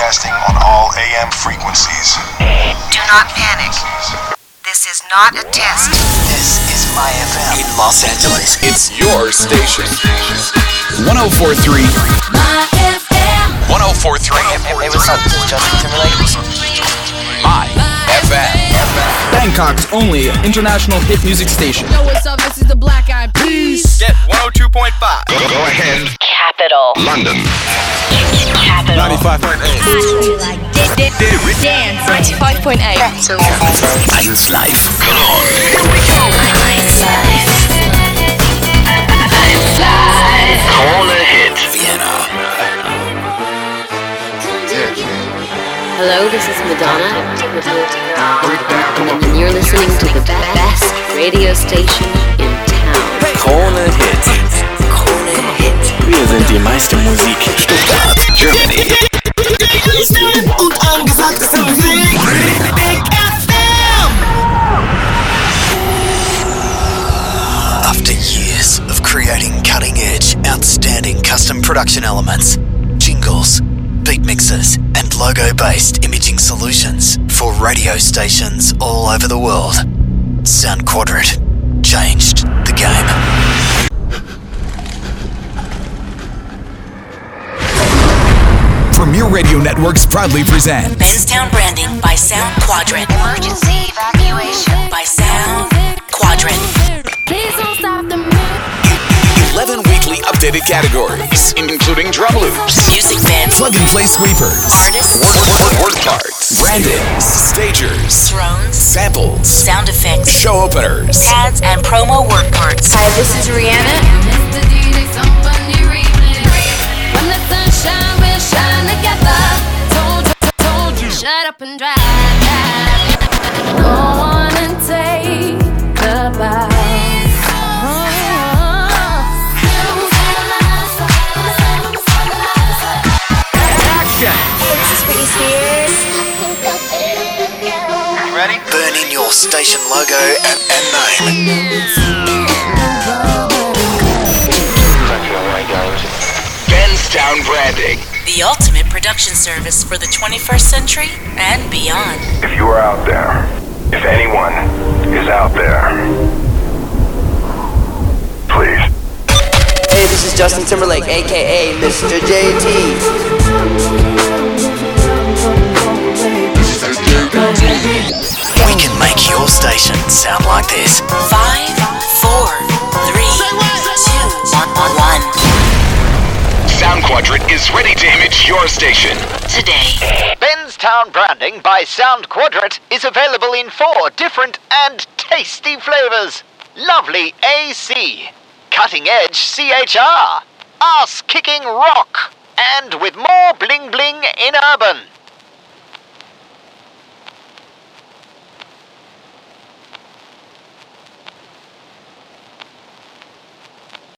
broadcasting on all AM frequencies. Do not panic. This is not a test. This is My FM in Los Angeles. It's your station. 1043. My FM. 1043. Hey, what's up? This is Justin Timberlake. My FM. Bangkok's only international hit music station. Yo, what's up? This is the Black Eyed Peas. Get 102.5. Go ahead. Capital. London. Capital. 95.8. Dance. 95.8. 1 Live. Come on. Here we go. 1 Live. Corner Hit. Vienna. Hello, this is Madonna, and you're listening to the best radio station in town. Corner Hit. Corner Hit. Wir sind die meiste Musik. Stuttgart, Germany. Und angesagte Musik. Big FM. After years of creating cutting-edge, outstanding custom production elements, jingles, beat mixers, and logo-based imaging solutions for radio stations all over the world, Sound Quadrant changed the game. Premier Radio Networks proudly presents Benstown Branding by Sound Quadrant. Emergency evacuation. By Sound Quadrant. Please don't stop the 11 weekly updated categories, including drum loops, Music bands. plug-and-play sweepers, Artists. word parts, brandings, stagers, Drones. samples, Sound effects. show openers, Pads and promo work parts. Hi, this is Rihanna. Mr. DJ, somebody remix. When the sunshine will shine together. Told you, shut up and drive. Go on and take the bow. Burn in your station logo and name. Benstown Branding. The ultimate production service for the 21st century and beyond. If you are out there, if anyone is out there, please. Hey, this is Justin Timberlake, aka Mr. JT. We can make your station sound like this. 5, 4, 3, 2, 1. Sound Quadrant is ready to image your station. Today. Benstown Branding by Sound Quadrant is available in 4 different and tasty flavors. Lovely AC, cutting edge CHR, ass-kicking rock, and with more bling bling in urban.